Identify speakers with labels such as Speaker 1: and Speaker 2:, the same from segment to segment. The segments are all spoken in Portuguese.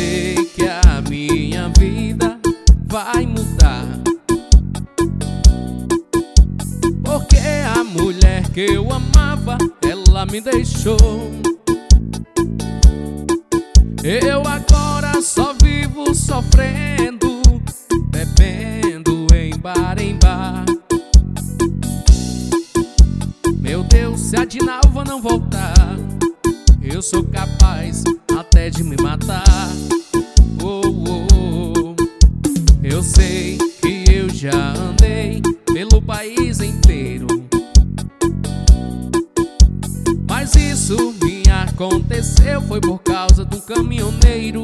Speaker 1: sei que a minha vida vai mudar, porque a mulher que eu amava, ela me deixou. Eu agora só vivo sofrendo, bebendo em bar. Meu Deus, se a Dinalva não voltar, eu sou capaz até de me matar. Eu sei que eu já andei pelo país inteiro, mas isso me aconteceu foi por causa de um caminhoneiro.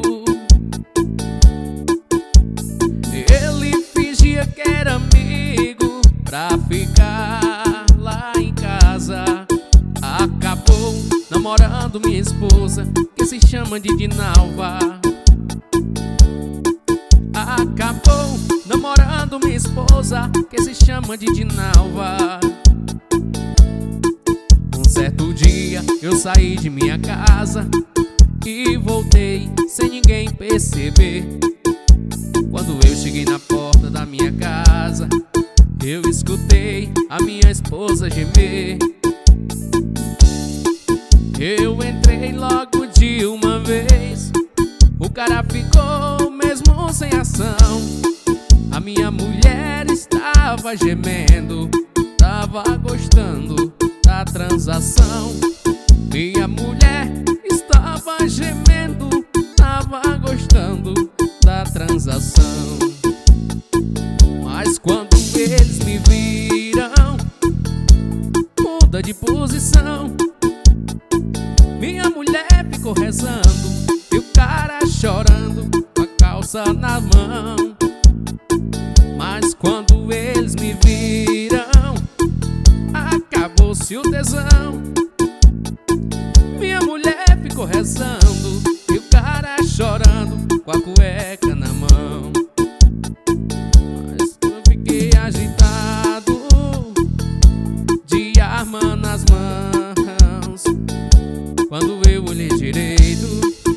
Speaker 1: Ele fingia que era amigo pra ficar lá em casa. Acabou namorando minha esposa, que se chama de Dinalva. Acabou namorando minha esposa, que se chama de Dinalva. Um certo dia eu saí de minha casa e voltei sem ninguém perceber. Quando eu cheguei na porta da minha casa, eu escutei a minha esposa gemer. Eu entrei logo de uma vez, o cara ficou mesmo sem ação. A minha mulher estava gemendo, estava gostando da transação. Minha mulher estava gemendo, estava gostando da transação. Mas quando eles me viram, muda de posição. Minha mulher ficou rezando e o cara chorando com a calça na mão. Mas quando eles me viram, acabou-se o tesão. Minha mulher ficou rezando e o cara chorando com a cueca na mão. Mas eu fiquei agitado, de arma nas mãos. Quando eu olhei direito,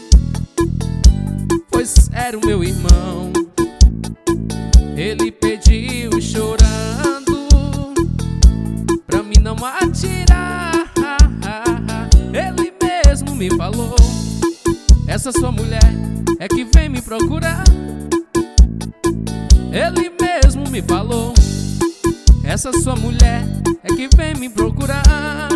Speaker 1: foi sério meu irmão. Ele pediu chorando pra mim não atirar. Ele mesmo me falou: essa sua mulher é que vem me procurar. Ele mesmo me falou: essa sua mulher é que vem me procurar.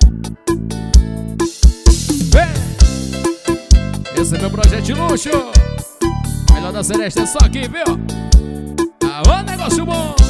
Speaker 1: Esse é meu projeto de luxo. Melhor da Seresta é só aqui, viu? Aô, negócio bom!